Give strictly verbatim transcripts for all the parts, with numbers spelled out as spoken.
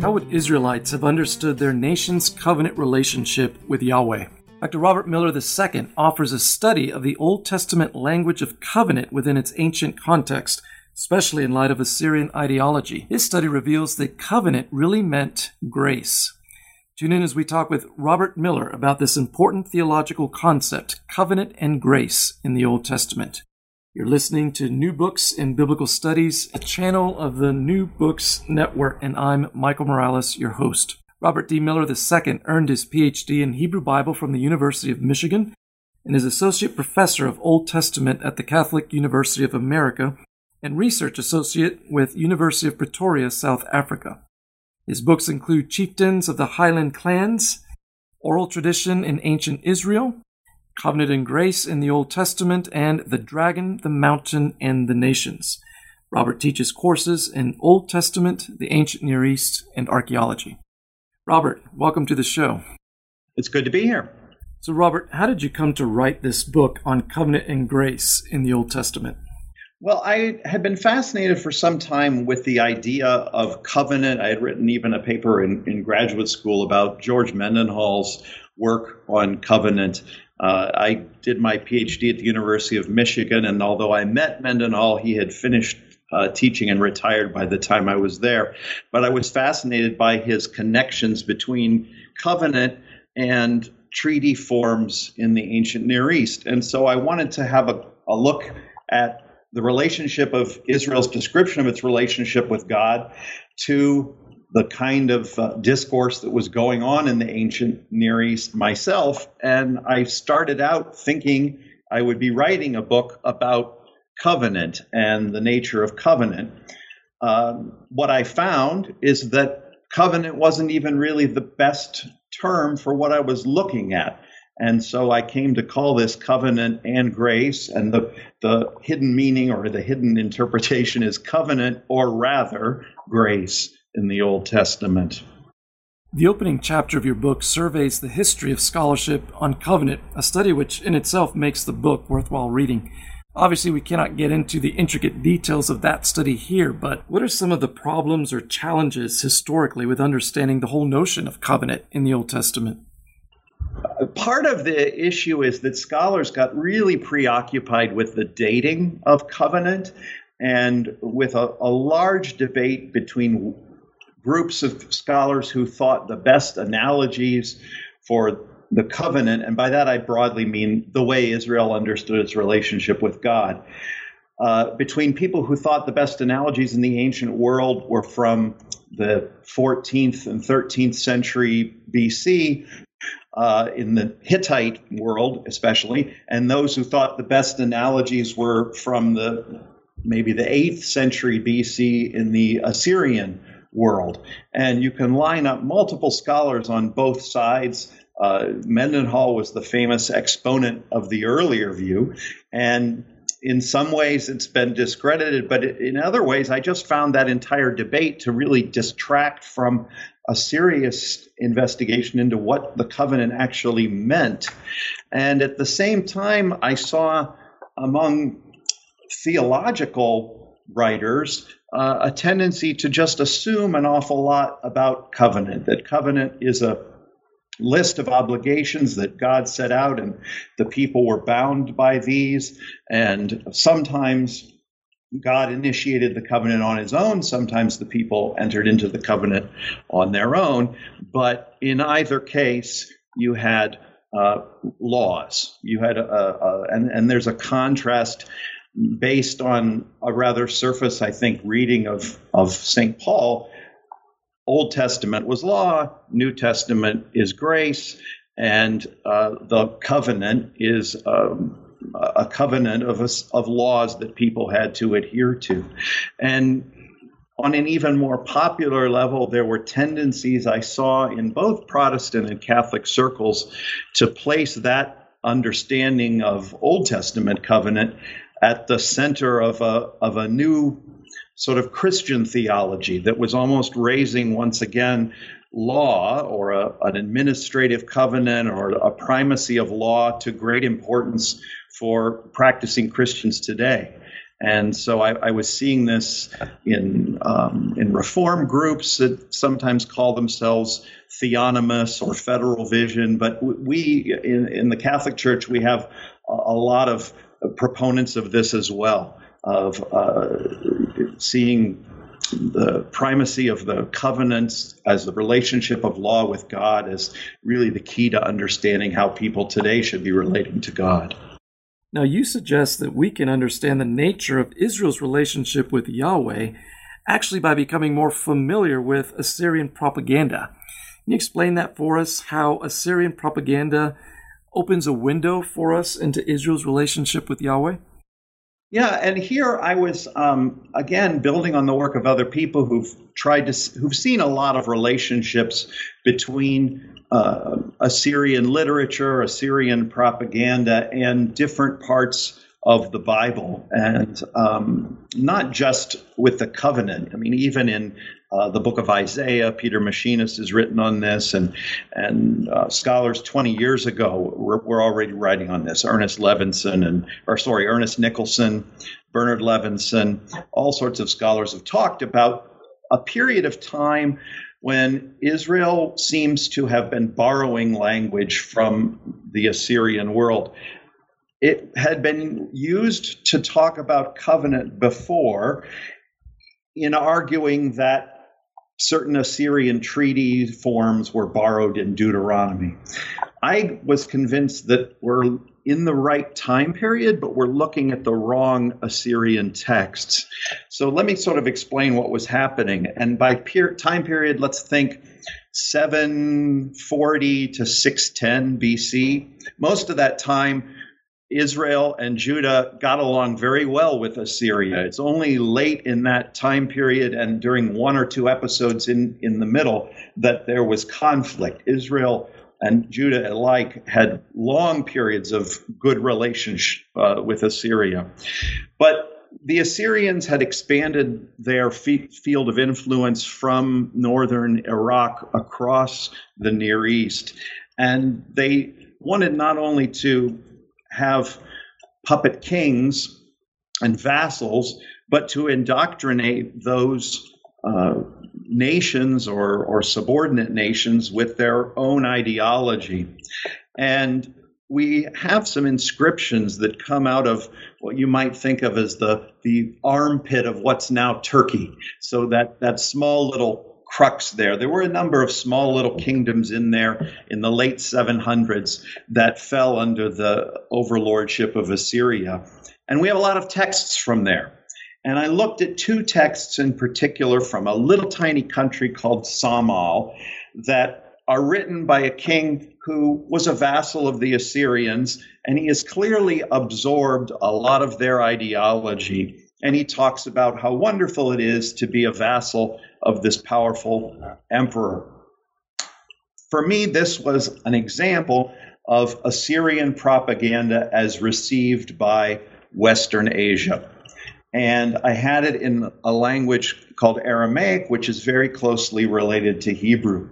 How would Israelites have understood their nation's covenant relationship with Yahweh? Doctor Robert Miller the Second offers a study of the Old Testament language of covenant within its ancient context, especially in light of Assyrian ideology. His study reveals that covenant really meant grace. Tune in as we talk with Robert Miller about this important theological concept, covenant and grace in the Old Testament. You're listening to New Books in Biblical Studies, a channel of the New Books Network, and I'm Michael Morales, your host. Robert D. Miller the Second earned his P H D in Hebrew Bible from the University of Michigan and is Associate Professor of Old Testament at the Catholic University of America and Research Associate with University of Pretoria, South Africa. His books include Chieftains of the Highland Clans, Oral Tradition in Ancient Israel, Covenant and Grace in the Old Testament, and The Dragon, the Mountain, and the Nations. Robert teaches courses in Old Testament, the Ancient Near East, and archaeology. Robert, welcome to the show. It's good to be here. So, Robert, how did you come to write this book on covenant and grace in the Old Testament? Well, I had been fascinated for some time with the idea of covenant. I had written even a paper in, in graduate school about George Mendenhall's work on covenant. Uh, I did my P H D at the University of Michigan, and although I met Mendenhall, he had finished uh, teaching and retired by the time I was there. But I was fascinated by his connections between covenant and treaty forms in the ancient Near East. And so I wanted to have a, a look at the relationship of Israel's description of its relationship with God to the kind of uh, discourse that was going on in the ancient Near East myself. And I started out thinking I would be writing a book about covenant and the nature of covenant. Um, what I found is that covenant wasn't even really the best term for what I was looking at. And so I came to call this covenant and grace, and the, the hidden meaning or the hidden interpretation is covenant, or rather grace, in the Old Testament. The opening chapter of your book surveys the history of scholarship on covenant, a study which in itself makes the book worthwhile reading. Obviously, we cannot get into the intricate details of that study here, but what are some of the problems or challenges historically with understanding the whole notion of covenant in the Old Testament? Part of the issue is that scholars got really preoccupied with the dating of covenant and with a, a large debate between groups of scholars who thought the best analogies for the covenant, and by that I broadly mean the way Israel understood its relationship with God, uh, between people who thought the best analogies in the ancient world were from the fourteenth and thirteenth century B C, uh, in the Hittite world especially, and those who thought the best analogies were from the maybe the eighth century B C in the Assyrian world. And you can line up multiple scholars on both sides. Uh, Mendenhall was the famous exponent of the earlier view, and in some ways it's been discredited, but in other ways I just found that entire debate to really distract from a serious investigation into what the covenant actually meant. And at the same time, I saw among theological writers uh, a tendency to just assume an awful lot about covenant, that covenant is a list of obligations that God set out and the people were bound by these. And sometimes God initiated the covenant on his own. Sometimes the people entered into the covenant on their own. But in either case, you had uh, laws. You had a, a, and, and there's a contrast based on a rather surface, I think, reading of, of Saint Paul. Old Testament was law, New Testament is grace, and uh, the covenant is um, a covenant of, of laws that people had to adhere to. And on an even more popular level, there were tendencies I saw in both Protestant and Catholic circles to place that understanding of Old Testament covenant at the center of a of a new sort of Christian theology that was almost raising once again law or a, an administrative covenant or a primacy of law to great importance for practicing Christians today. And so I, I was seeing this in um, in reform groups that sometimes call themselves theonomous or federal vision. But we in, in the Catholic Church, we have a, a lot of proponents of this as well, of uh, seeing the primacy of the covenants as the relationship of law with God as really the key to understanding how people today should be relating to God. Now, you suggest that we can understand the nature of Israel's relationship with Yahweh actually by becoming more familiar with Assyrian propaganda. Can you explain that for us, how Assyrian propaganda opens a window for us into Israel's relationship with Yahweh? Yeah, and here I was, um, again, building on the work of other people who've tried to, who've seen a lot of relationships between uh, Assyrian literature, Assyrian propaganda, and different parts of the Bible, and um, not just with the covenant. I mean, even in uh, the book of Isaiah, Peter Machinus has written on this, and and uh, scholars twenty years ago were, were already writing on this. Ernest Levinson, and or sorry, Ernest Nicholson, Bernard Levinson, all sorts of scholars have talked about a period of time when Israel seems to have been borrowing language from the Assyrian world. It had been used to talk about covenant before in arguing that certain Assyrian treaty forms were borrowed in Deuteronomy. I was convinced that we're in the right time period, but we're looking at the wrong Assyrian texts. So let me sort of explain what was happening. And by per- time period, let's think seven forty to six ten B C. Most of that time, Israel and Judah got along very well with Assyria. It's only late in that time period and during one or two episodes in, in the middle that there was conflict. Israel and Judah alike had long periods of good relationship uh, with Assyria. But the Assyrians had expanded their f- field of influence from northern Iraq across the Near East. And they wanted not only to have puppet kings and vassals, but to indoctrinate those uh, nations or, or subordinate nations with their own ideology. And we have some inscriptions that come out of what you might think of as the, the armpit of what's now Turkey. So that, that small little crux there. There were a number of small little kingdoms in there in the late seven hundreds that fell under the overlordship of Assyria. And we have a lot of texts from there. And I looked at two texts in particular from a little tiny country called Samal that are written by a king who was a vassal of the Assyrians, and he has clearly absorbed a lot of their ideology. And he talks about how wonderful it is to be a vassal of this powerful emperor. For me, this was an example of Assyrian propaganda as received by Western Asia. And I had it in a language called Aramaic, which is very closely related to Hebrew.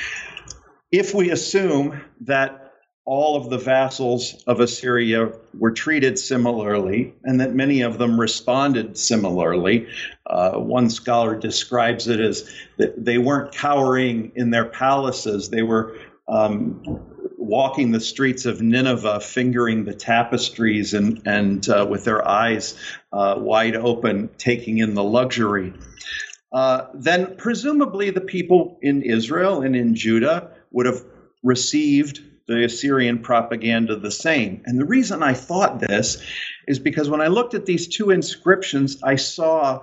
If we assume that all of the vassals of Assyria were treated similarly, and that many of them responded similarly. Uh, one scholar describes it as that they weren't cowering in their palaces. They were um, walking the streets of Nineveh, fingering the tapestries and, and uh, with their eyes uh, wide open, taking in the luxury. Uh, then presumably the people in Israel and in Judah would have received the Assyrian propaganda the same. And the reason I thought this is because when I looked at these two inscriptions, I saw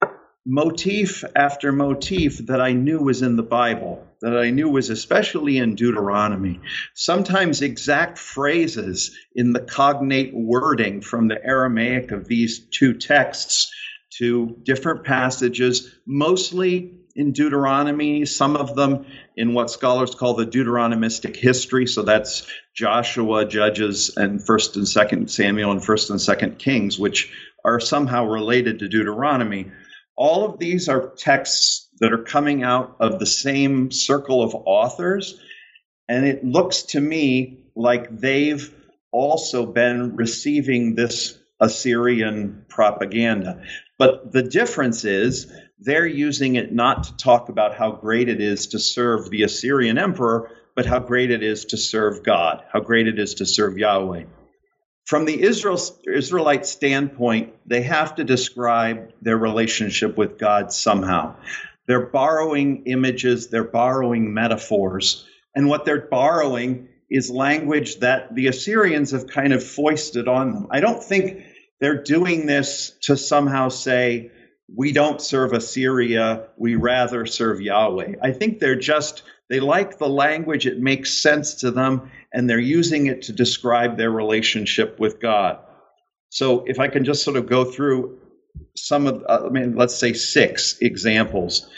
motif after motif that I knew was in the Bible, that I knew was especially in Deuteronomy. Sometimes exact phrases in the cognate wording from the Aramaic of these two texts to different passages, mostly in Deuteronomy, some of them in what scholars call the Deuteronomistic history. So that's Joshua, Judges, and First and Second Samuel and First and Second Kings, which are somehow related to Deuteronomy. All of these are texts that are coming out of the same circle of authors. And it looks to me like they've also been receiving this Assyrian propaganda. But the difference is they're using it not to talk about how great it is to serve the Assyrian emperor, but how great it is to serve God, how great it is to serve Yahweh. From the Israel, Israelite standpoint, they have to describe their relationship with God somehow. They're borrowing images, they're borrowing metaphors, and what they're borrowing is language that the Assyrians have kind of foisted on them. I don't think they're doing this to somehow say, we don't serve Assyria, we rather serve Yahweh. I think they're just, they like the language, it makes sense to them, and they're using it to describe their relationship with God. So if I can just sort of go through some of, uh, I mean, let's say six examples,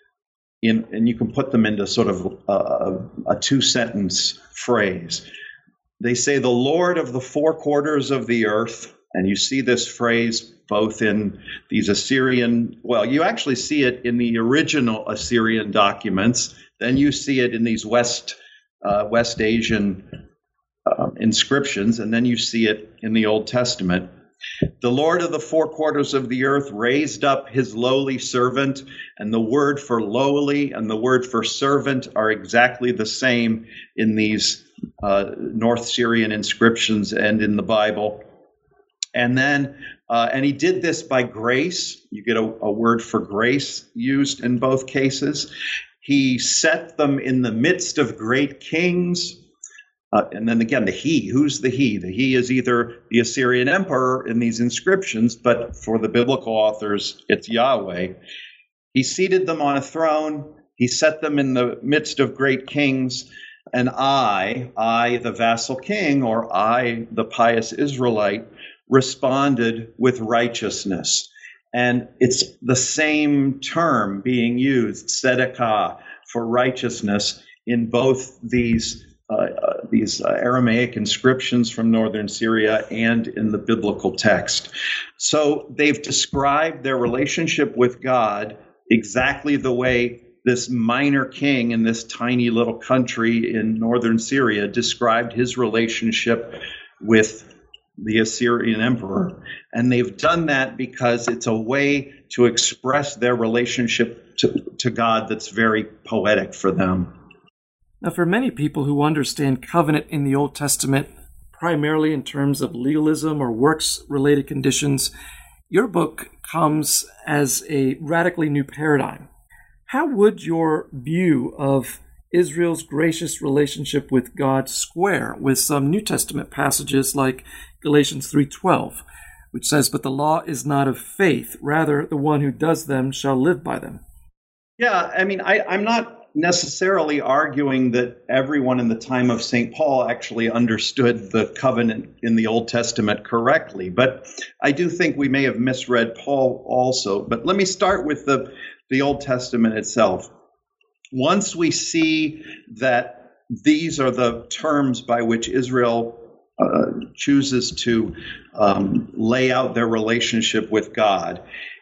in, and you can put them into sort of a, a two-sentence phrase. They say, the Lord of the four quarters of the earth, and you see this phrase both in these Assyrian, well, you actually see it in the original Assyrian documents, then you see it in these West, uh, West Asian uh, inscriptions, and then you see it in the Old Testament. The Lord of the four quarters of the earth raised up his lowly servant, and the word for lowly and the word for servant are exactly the same in these uh, North Syrian inscriptions and in the Bible. And then, uh, and he did this by grace. You get a, a word for grace used in both cases. He set them in the midst of great kings. Uh, and then again, the he, who's the he? The he is either the Assyrian emperor in these inscriptions, but for the biblical authors, it's Yahweh. He seated them on a throne. He set them in the midst of great kings. And I, I, the vassal king, or I, the pious Israelite, responded with righteousness. And it's the same term being used, tzedakah, for righteousness, in both these uh, uh, these uh, Aramaic inscriptions from northern Syria and in the biblical text. So they've described their relationship with God exactly the way this minor king in this tiny little country in northern Syria described his relationship with the Assyrian emperor. And they've done that because it's a way to express their relationship to, to God that's very poetic for them. Now, for many people who understand covenant in the Old Testament, primarily in terms of legalism or works-related conditions, your book comes as a radically new paradigm. How would your view of Israel's gracious relationship with God square with some New Testament passages like Galatians three twelve, which says, "But the law is not of faith, rather the one who does them shall live by them"? Yeah, I mean, I, I'm not necessarily arguing that everyone in the time of Saint Paul actually understood the covenant in the Old Testament correctly, but I do think we may have misread Paul also. But let me start with the, the Old Testament itself. Once we see that these are the terms by which Israel uh, chooses to um, lay out their relationship with God,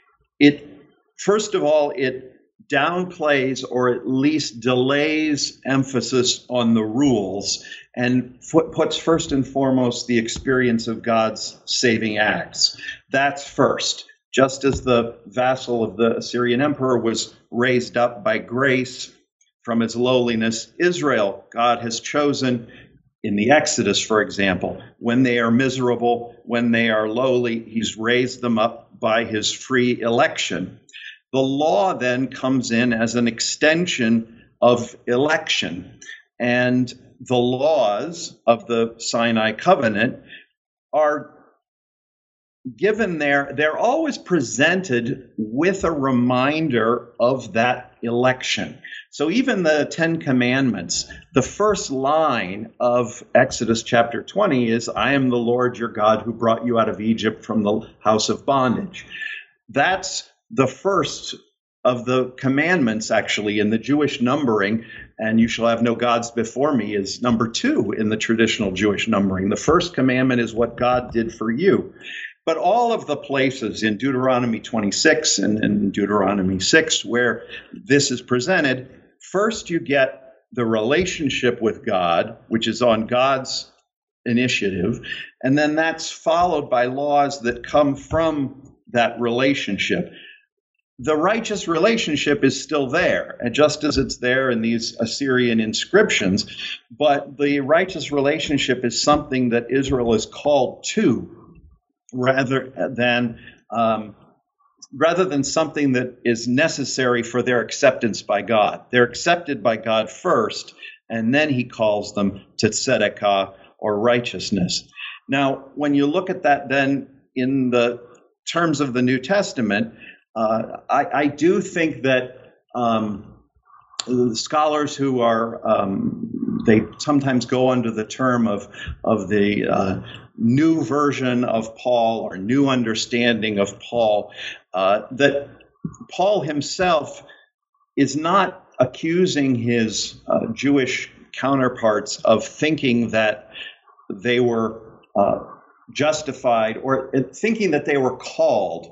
it, first of all, it downplays or at least delays emphasis on the rules and f- puts first and foremost the experience of God's saving acts. That's first. Just as the vassal of the Assyrian emperor was raised up by grace from his lowliness, Israel, God has chosen in the Exodus, for example, when they are miserable, when they are lowly, he's raised them up by his free election. The law then comes in as an extension of election, and the laws of the Sinai covenant are given there, they're always presented with a reminder of that election. So even the Ten Commandments, the first line of Exodus chapter twenty is, "I am the Lord your God who brought you out of Egypt from the house of bondage." That's the first of the commandments, actually, in the Jewish numbering, and "you shall have no gods before me" is number two in the traditional Jewish numbering. The first commandment is what God did for you. But all of the places in Deuteronomy twenty-six and in Deuteronomy six where this is presented, first you get the relationship with God, which is on God's initiative. And then that's followed by laws that come from that relationship. The righteous relationship is still there, and just as it's there in these Assyrian inscriptions, but the righteous relationship is something that Israel is called to, rather than um, rather than something that is necessary for their acceptance by God. They're accepted by God first, and then he calls them to tzedakah, or righteousness. Now, when you look at that then in the terms of the New Testament, uh, I, I do think that um, scholars who are, um, they sometimes go under the term of, of the uh, new version of Paul or new understanding of Paul, uh, that Paul himself is not accusing his uh, Jewish counterparts of thinking that they were uh, justified or thinking that they were called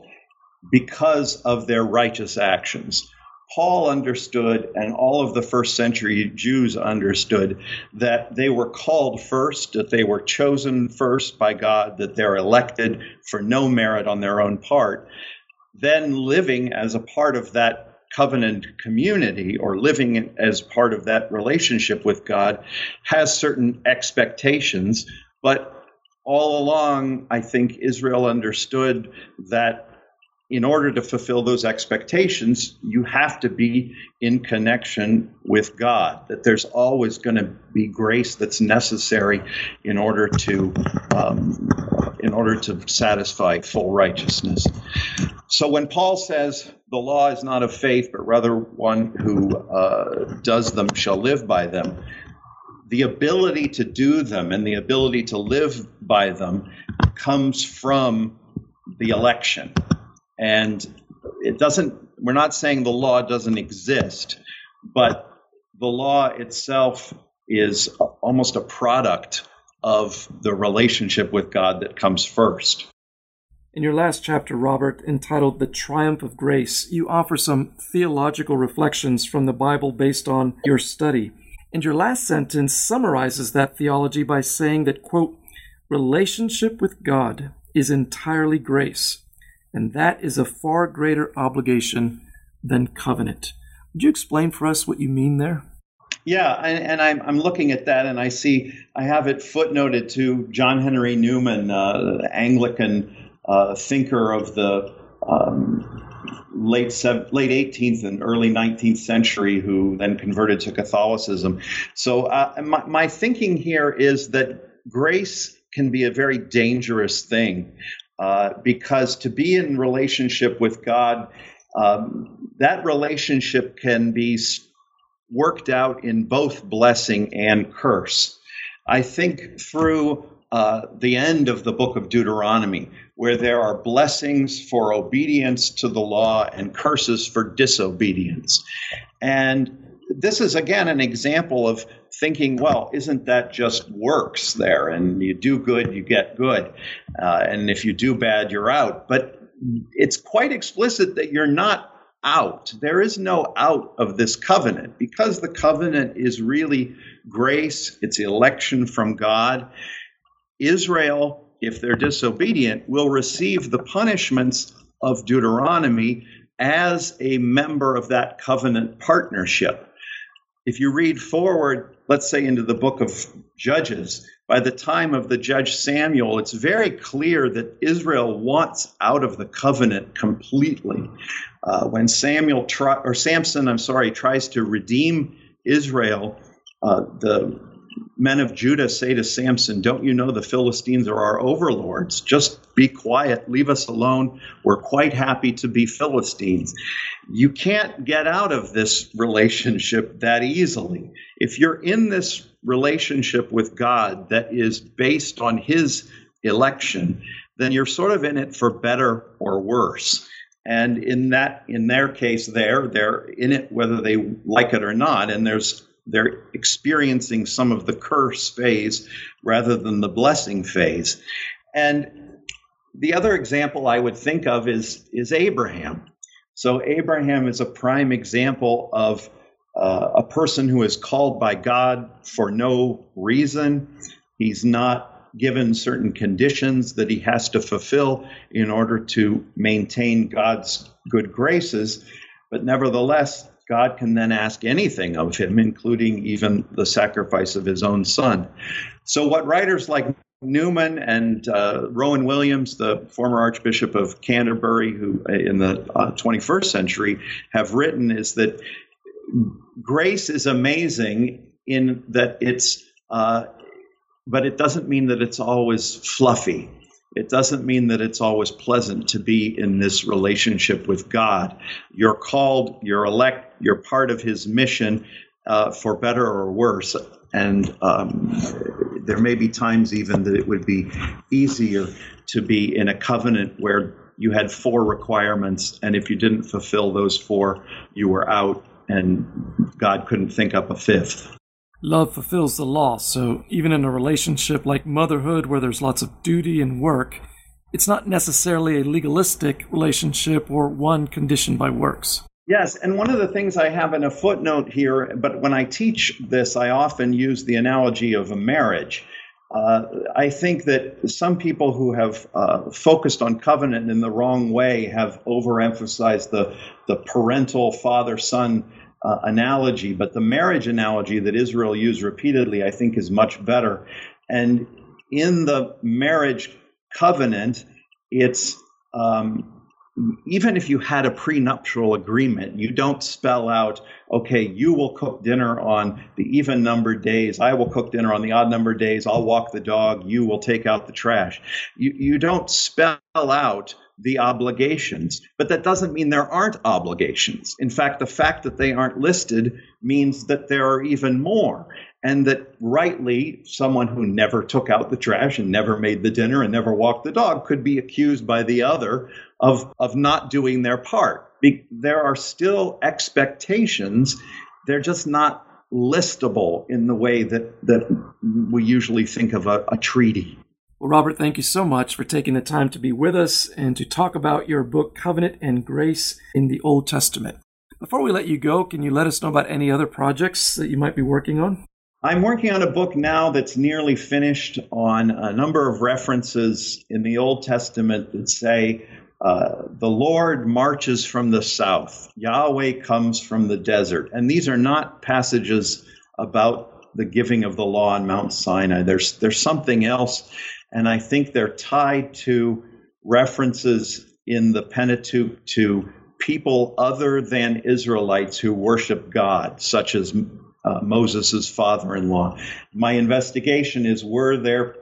because of their righteous actions. Paul understood, and all of the first century Jews understood, that they were called first, that they were chosen first by God, that they're elected for no merit on their own part. Then living as a part of that covenant community, or living as part of that relationship with God, has certain expectations. But all along, I think Israel understood that in order to fulfill those expectations, you have to be in connection with God, that there's always going to be grace that's necessary in order to um, in order to satisfy full righteousness. So when Paul says the law is not of faith, but rather one who uh, does them shall live by them, the ability to do them and the ability to live by them comes from the election. And it doesn't, we're not saying the law doesn't exist, but the law itself is almost a product of the relationship with God that comes first. In your last chapter, Robert, entitled The Triumph of Grace, you offer some theological reflections from the Bible based on your study. And your last sentence summarizes that theology by saying that, quote, relationship with God is entirely grace, and that is a far greater obligation than covenant. Would you explain for us what you mean there? Yeah, and, and I'm, I'm looking at that, and I see, I have it footnoted to John Henry Newman, uh, Anglican uh, thinker of the um, late sev- late eighteenth and early nineteenth century, who then converted to Catholicism. So uh, my, my thinking here is that grace can be a very dangerous thing. Uh, because to be in relationship with God, um, that relationship can be worked out in both blessing and curse. I think through uh, the end of the book of Deuteronomy, where there are blessings for obedience to the law and curses for disobedience. And this is, again, an example of thinking, well, isn't that just works there? And you do good, you get good. Uh, and if you do bad, you're out. But it's quite explicit that you're not out. There is no out of this covenant, because the covenant is really grace. It's election from God. Israel, if they're disobedient, will receive the punishments of Deuteronomy as a member of that covenant partnership. If you read forward, let's say into the book of Judges, by the time of the judge Samuel, it's very clear that Israel wants out of the covenant completely. Uh, when Samuel try, or Samson, I'm sorry, tries to redeem Israel, uh, the men of Judah say to Samson, "Don't you know the Philistines are our overlords? Just be quiet, leave us alone. We're quite happy to be Philistines." You can't get out of this relationship that easily. If you're in this relationship with God that is based on his election, then you're sort of in it for better or worse. And in that, in their case there, they're in it whether they like it or not, and there's they're experiencing some of the curse phase rather than the blessing phase. And the other example I would think of is, is Abraham. So Abraham is a prime example of uh, a person who is called by God for no reason. He's not given certain conditions that he has to fulfill in order to maintain God's good graces. But nevertheless, God can then ask anything of him, including even the sacrifice of his own son. So what writers like Newman and uh, Rowan Williams, the former Archbishop of Canterbury, who in the uh, twenty-first century have written, is that grace is amazing in that it's, uh, but it doesn't mean that it's always fluffy. It doesn't mean that it's always pleasant to be in this relationship with God. You're called, you're elect, you're part of his mission, uh, for better or worse. And um, there may be times even that it would be easier to be in a covenant where you had four requirements, and if you didn't fulfill those four, you were out, and God couldn't think up a fifth. Love fulfills the law, so even in a relationship like motherhood where there's lots of duty and work, it's not necessarily a legalistic relationship or one conditioned by works. Yes, and one of the things I have in a footnote here, but when I teach this, I often use the analogy of a marriage. Uh, I think that some people who have uh, focused on covenant in the wrong way have overemphasized the, the parental father-son uh, analogy, but the marriage analogy that Israel used repeatedly, I think, is much better. And in the marriage covenant, it's um, even if you had a prenuptial agreement, you don't spell out, okay, you will cook dinner on the even numbered days. I will cook dinner on the odd numbered days. I'll walk the dog. You will take out the trash. You, you don't spell out the obligations, but that doesn't mean there aren't obligations. In fact, the fact that they aren't listed means that there are even more. And that rightly, someone who never took out the trash and never made the dinner and never walked the dog could be accused by the other of, of not doing their part. Be- there are still expectations. They're just not listable in the way that, that we usually think of a, a treaty. Well, Robert, thank you so much for taking the time to be with us and to talk about your book, Covenant and Grace in the Old Testament. Before we let you go, can you let us know about any other projects that you might be working on? I'm working on a book now that's nearly finished on a number of references in the Old Testament that say, uh, the Lord marches from the south, Yahweh comes from the desert. And these are not passages about the giving of the law on Mount Sinai. There's, there's something else, and I think they're tied to references in the Pentateuch to people other than Israelites who worship God, such as Uh, Moses' father-in-law. My investigation is, were there,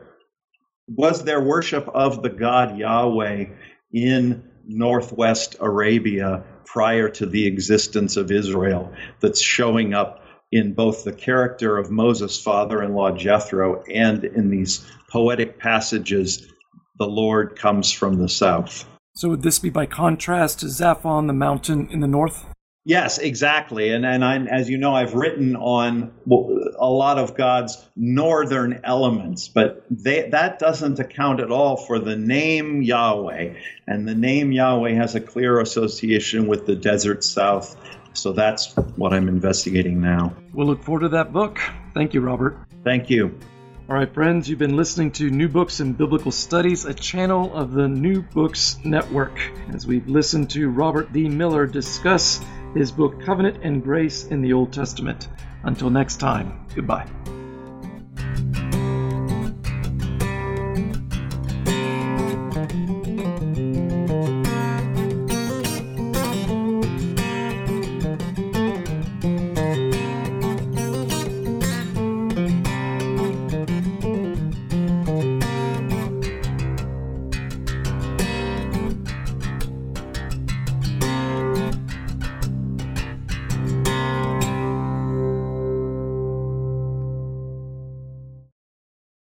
was there worship of the God Yahweh in northwest Arabia prior to the existence of Israel that's showing up in both the character of Moses' father-in-law Jethro and in these poetic passages, the Lord comes from the south. So would this be by contrast to Zaphon, the mountain in the north? Yes, exactly. And and I, as you know, I've written on a lot of God's northern elements, but they, that doesn't account at all for the name Yahweh. And the name Yahweh has a clear association with the desert south. So that's what I'm investigating now. We'll look forward to that book. Thank you, Robert. Thank you. All right, friends, you've been listening to New Books in Biblical Studies, a channel of the New Books Network, as we've listened to Robert D. Miller discuss his book, Covenant and Grace in the Old Testament. Until next time, goodbye.